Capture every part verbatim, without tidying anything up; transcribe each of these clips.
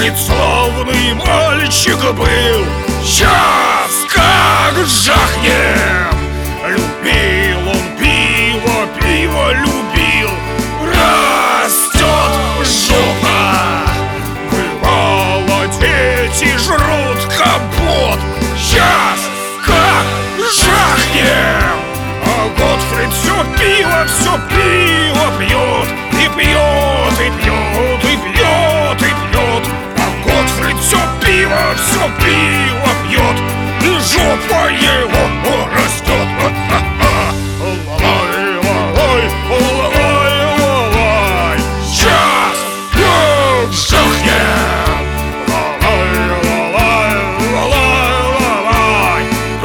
Готфрид славный мальчик был, сейчас как жахнем. Любил он пиво, пиво любил, растет жопа. Бывало, дети жрут компот, сейчас как жахнем. А Готфрид все пиво, все пиво пьет, и пьет, и пьет, и пьет, и пьет. А Готфрид все пиво, все пиво пьет, и жопа его растет. Лалай, лалай, лалай, лалай, сейчас как жахнем. Лалай, лалай, лалай, лалай,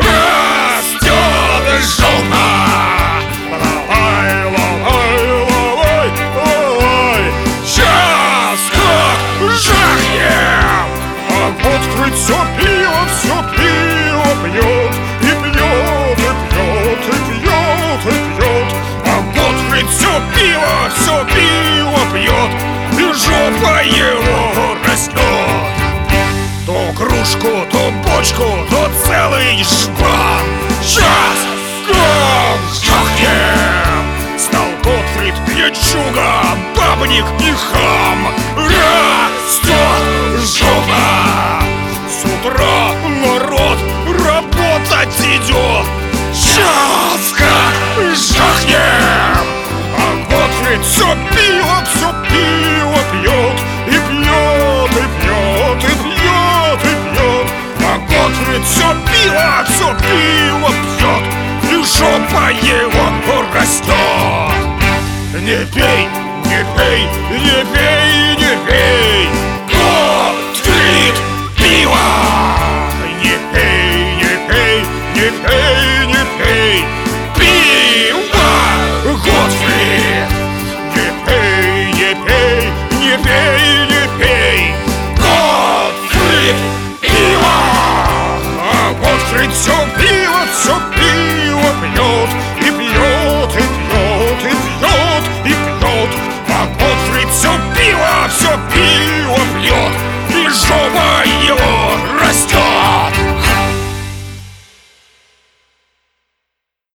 растет жопа. Лалай, лалай, лалай, лалай, сейчас как жахнем. А Готфрид все пиво, все пиво пьет, и пьет, и пьет, и пьет, и пьет. А Готфрид все пиво, все пиво пьет, и жопа его растет. То кружку, то бочку, то целый жбан, сейчас как жахнем. Стал Готфрид пьячуга, бабник и хам, растет жопа. С утра народ работать идет, сейчас как жахнем. А Готфрид все пиво, все пиво пьет, и пьет, и пьет, и пьет, и пьет. А Готфрид все пиво, все пиво пьет, и жопа его растет. Не пей, не пей, не пей, не пей,